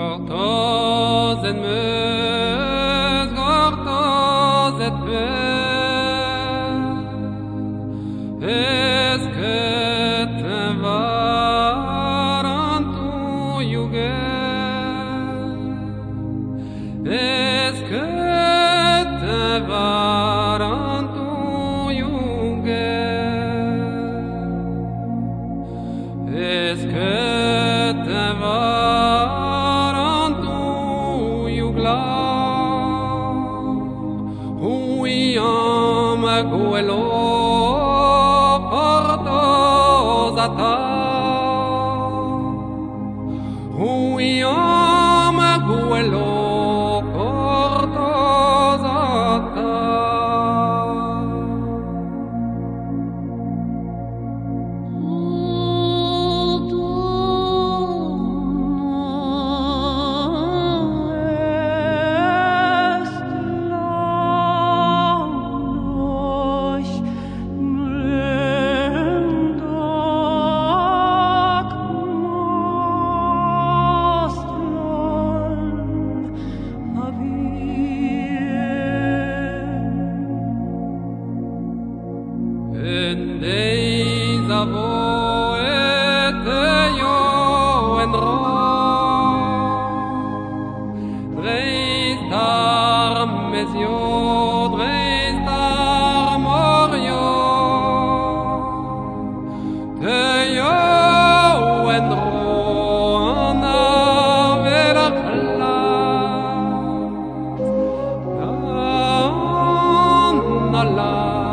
Gortoz et meus, gortoz et peur. Est-ce que te var en ton yuger? Est-ce que te var en ton yuger? Est-ce que te var en ton yugla? Oui, en ma guelo portos a ta. Oui, en ma guelo portos a ta. En days of oed yo en ro, dreistar mesio, dreistar morio, te yo en ro na vera na la.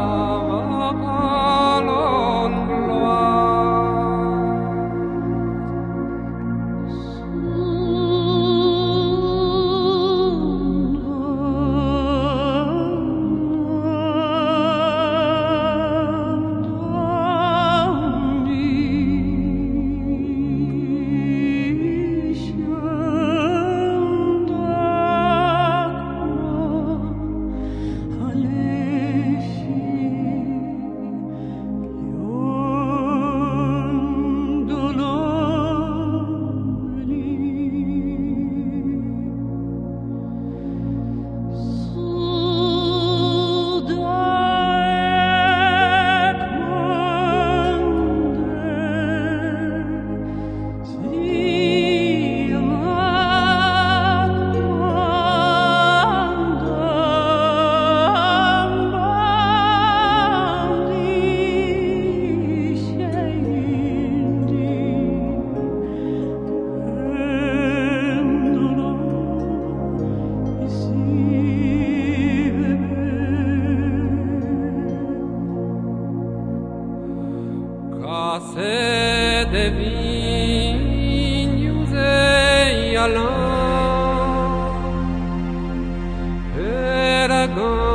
Se de vignes et allant,